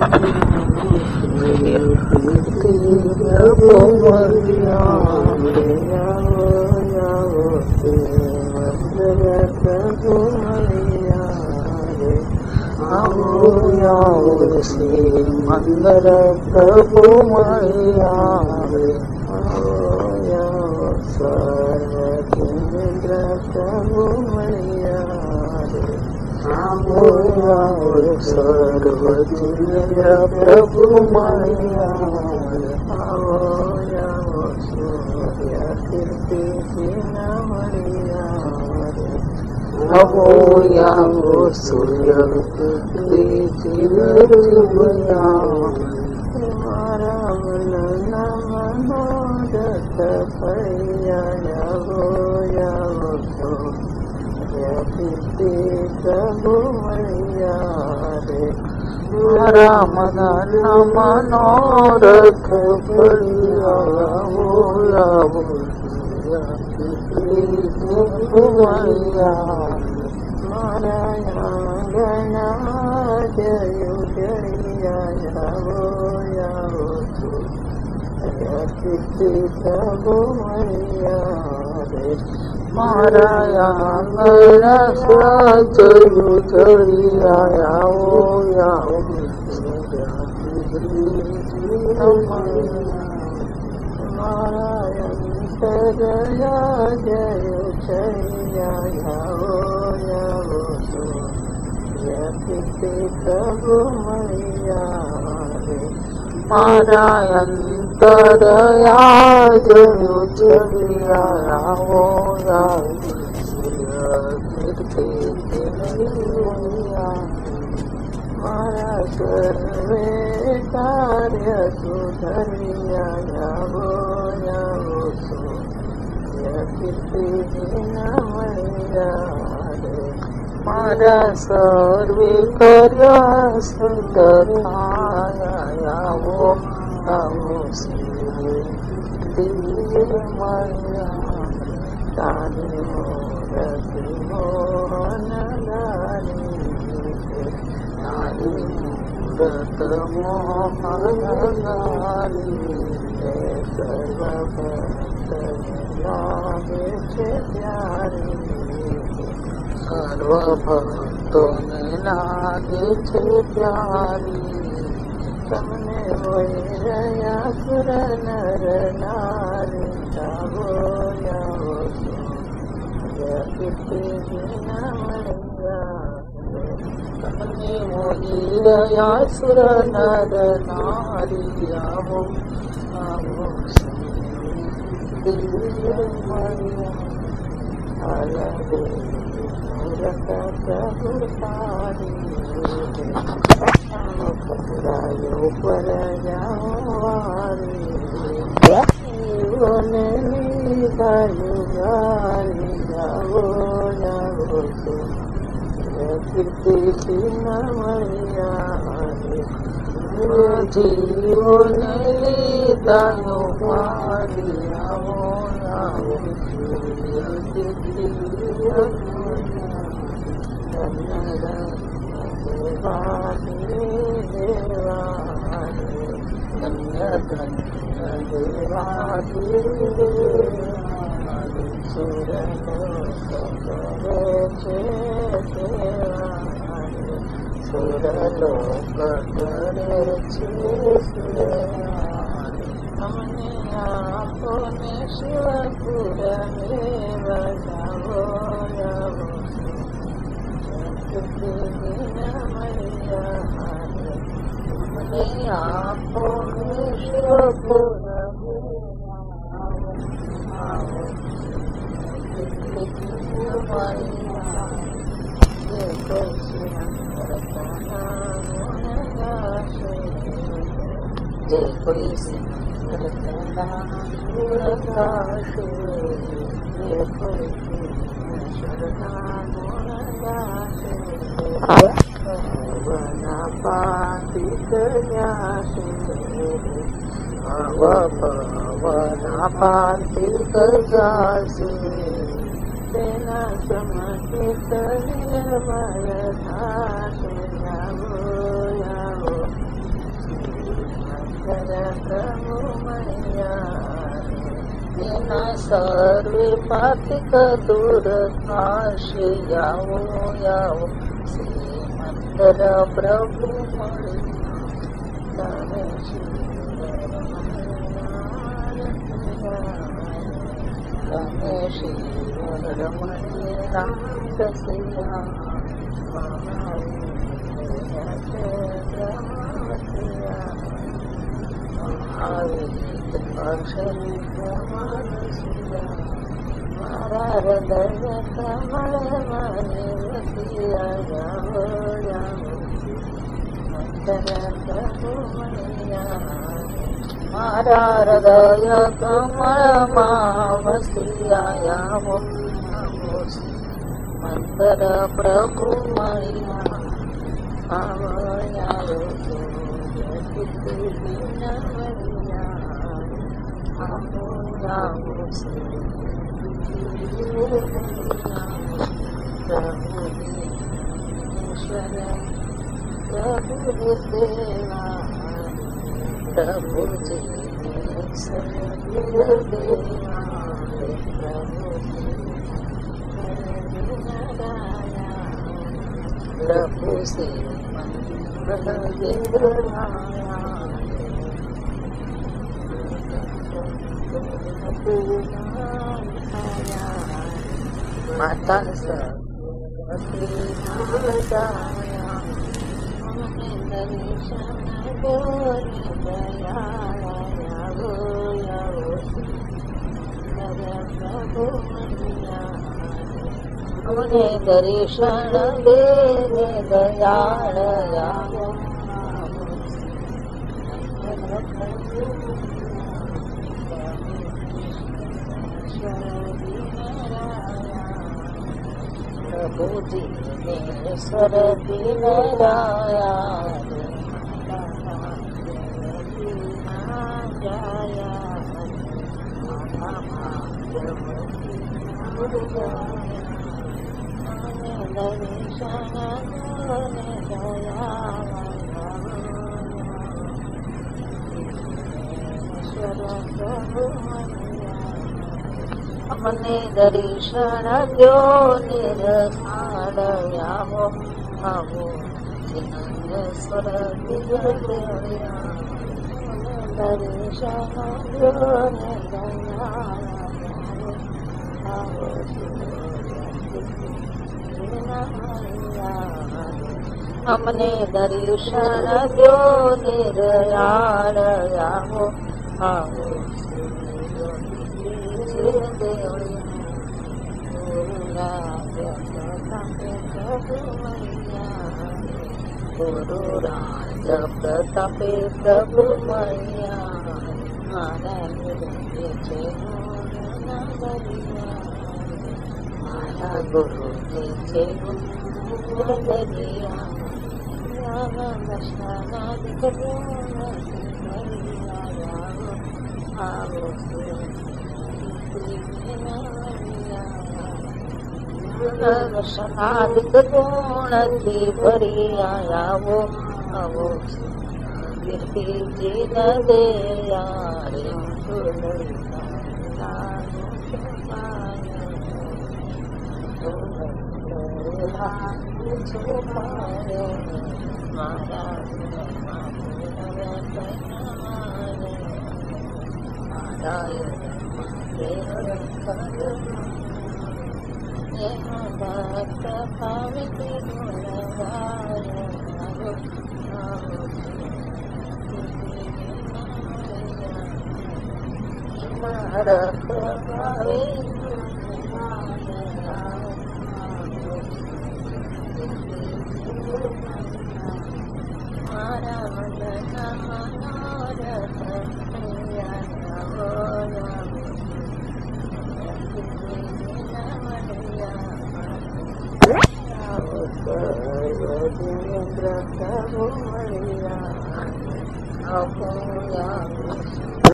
मंदर प्रभु मैया सर्वेंद्र प्रभु मैया सर्वजिंद्र प्रभु मैया सूर्य कीर्ति मैया नमो सूर्य प्रभु मैया राम मनोरथ बढ़िया मैया गणा जय जया प्रभु मैया माराया गणा जय जया माराया जय जया प्रभु मैया मारायंतरया जय जया मारा सर्वे कार्य सुधरिया मारा सर्वे कार्य सुधराया मैया तानी मोरती मोहन मूरत मोहन सर्वभक्तों ने लागे छे प्यारी तमने वैरया सुर नर नारी तमने वैरया सुर नर नारी पर कीर्ति मैया जीवन दानो मारिया हमने आपने शिवपुर में बजाओ मैया हमने आपने शिवपुर तेना समकित निर्मल प्रभु मैया सर्वे पातिक दूर काशी यावो यावो श्रीमंदर प्रभु मारा हृदय कमलमावसियायामो मंदर प्रभु मैया आवयावो प्रभु जी प्रभु से माता उन्हें दर्शन देने दयाल प्रभु जी ने स्वर दिन राया हमने दर्शन द्यो निर्धारयामो हमो जिनेश्वर दिव्या दर्शन द्यो हमने दर्शन द्यो निर्यालयामो हमो गुरु राज प्रतापे प्रभु मैया मारा गुरु नीचे दर्शनादिक गुण थी भरी आयावो आवो कीर्ति जी न दे यारे प्रभु मैया